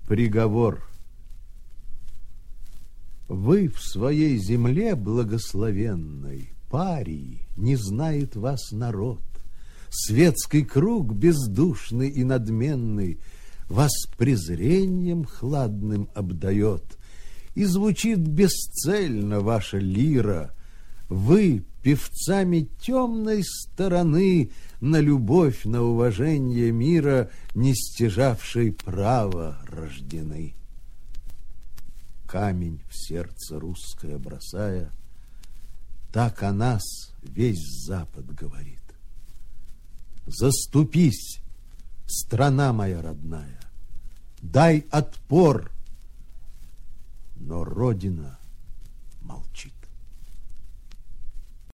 Приговор. Вы в своей земле благословенной, парии, не знает вас народ. Светский круг бездушный и надменный вас презрением хладным обдает, и звучит бесцельно ваша лира. Вы певцами темной стороны на любовь, на уважение мира, не стяжавшей права, рождены. Камень в сердце русское бросая, так о нас весь Запад говорит. Заступись, страна моя родная, дай отпор, но Родина молчит.